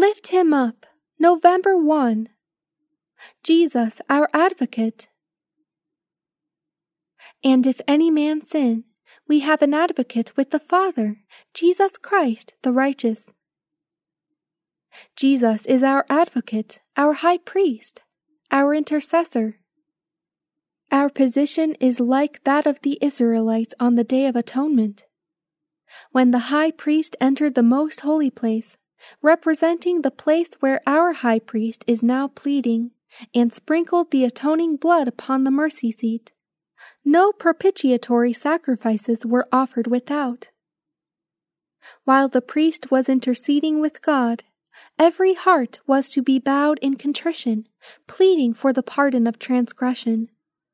Lift him up, November 1. Jesus, our advocate. And if any man sin, we have an advocate with the Father, Jesus Christ the righteous. Jesus is our advocate, our high priest, our intercessor. Our position is like that of the Israelites on the Day of Atonement. When the high priest entered the most holy place, representing the place where our high priest is now pleading, and sprinkled the atoning blood upon the mercy seat, no propitiatory sacrifices were offered without. While the priest was interceding with God, every heart was to be bowed in contrition, pleading for the pardon of transgression.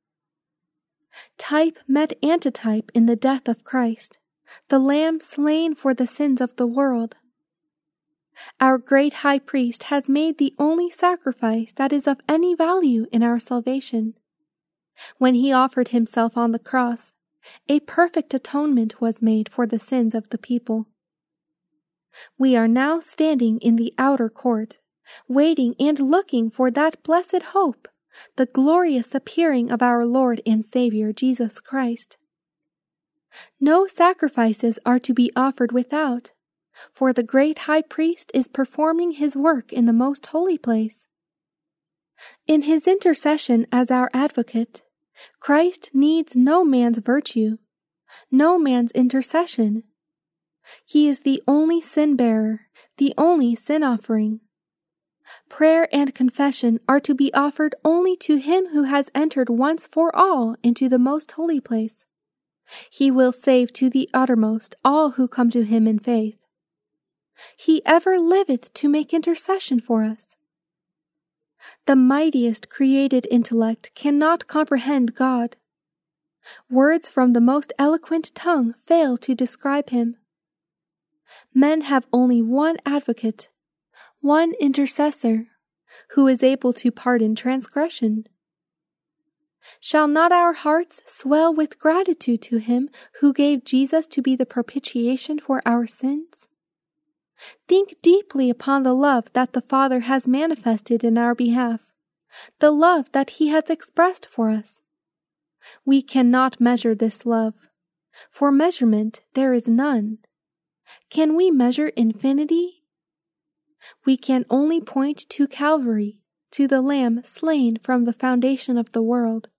Type met antitype in the death of Christ, the Lamb slain for the sins of the world. Our great high priest has made the only sacrifice that is of any value in our salvation. When he offered himself on the cross, a perfect atonement was made for the sins of the people. We are now standing in the outer court, waiting and looking for that blessed hope, the glorious appearing of our Lord and Savior Jesus Christ. No sacrifices are to be offered without, for the great high priest is performing his work in the most holy place. In his intercession as our advocate, Christ needs no man's virtue, no man's intercession. He is the only sin-bearer, the only sin-offering. Prayer and confession are to be offered only to him who has entered once for all into the most holy place. He will save to the uttermost all who come to him in faith. He ever liveth to make intercession for us. The mightiest created intellect cannot comprehend God. Words from the most eloquent tongue fail to describe him. Men have only one advocate, one intercessor, who is able to pardon transgression. Shall not our hearts swell with gratitude to him who gave Jesus to be the propitiation for our sins? Think deeply upon the love that the Father has manifested in our behalf, the love that he has expressed for us. We cannot measure this love. For measurement there is none. Can we measure infinity? We can only point to Calvary, to the Lamb slain from the foundation of the world.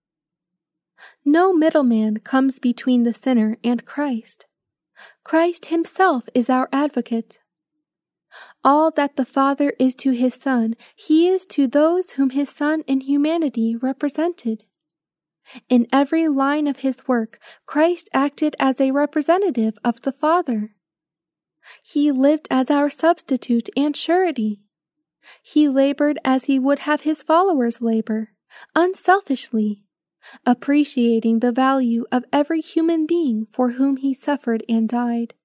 No middleman comes between the sinner and Christ. Christ himself is our advocate. All that the Father is to his Son, he is to those whom his Son in humanity represented. In every line of his work, Christ acted as a representative of the Father. He lived as our substitute and surety. He labored as he would have his followers labor, unselfishly, appreciating the value of every human being for whom he suffered and died.